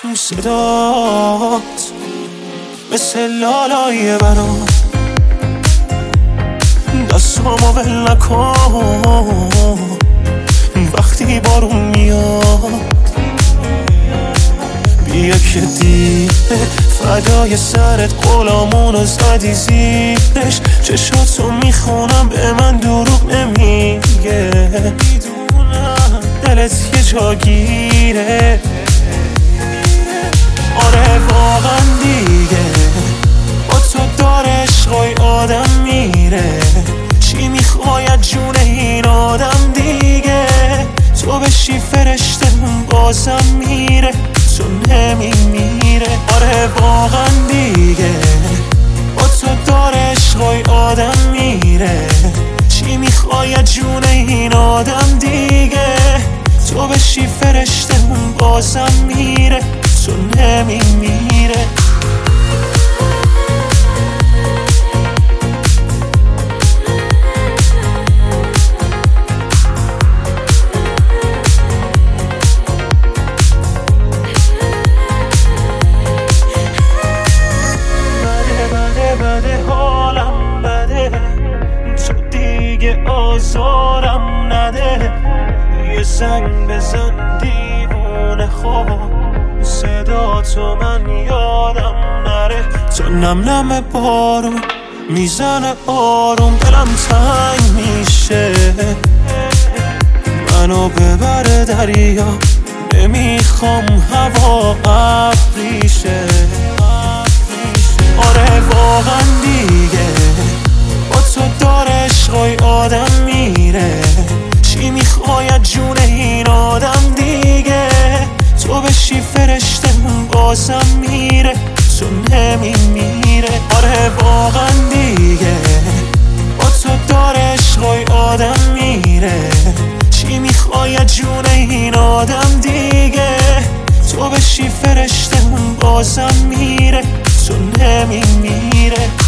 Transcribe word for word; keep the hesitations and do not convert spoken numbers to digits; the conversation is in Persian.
صدات مثل لالای برام، دستامو ول نکن وقتی بارون میاد. بیا که دیره فدای سرت غلامونو زدی زیرش، چشاتو میخونم به من دروغ نمیگه، میدونم دلت یه جا گیره. آره واقعا دیگه با تو داره عشقای آدم میره، چی میخوای از جون این آدم دیگه؟ تو بشی فرشته بازم میره، تو نمیمیره. آره واقعا دیگه با تو داره عشقای آدم میره، چی میخوای از جون این آدم دیگه؟ تو بشی فرشته بازم میره، تو نمیمیره. بده حالم بده، تو دیگه آزارم نده، یه زنگ بزن دیوونه خوب، صدا تو من یادم نره. تو نم نم بارون میزنه آروم، دلم تنگ میشه، منو ببره دریا، نمیخوام هوا ابریشه. آره واقعا دیگه با تو داره عشقای آدم میره، چی میخوای از جون این آدم دیگه؟ تو بشی فرشته بازم میره، تو نمیمیره. آره واقعا دیگه با تو داره عشقای آدم میره، چی میخوای از جون این آدم دیگه؟ تو بشی فرشته بازم میره، تو نمیمیره.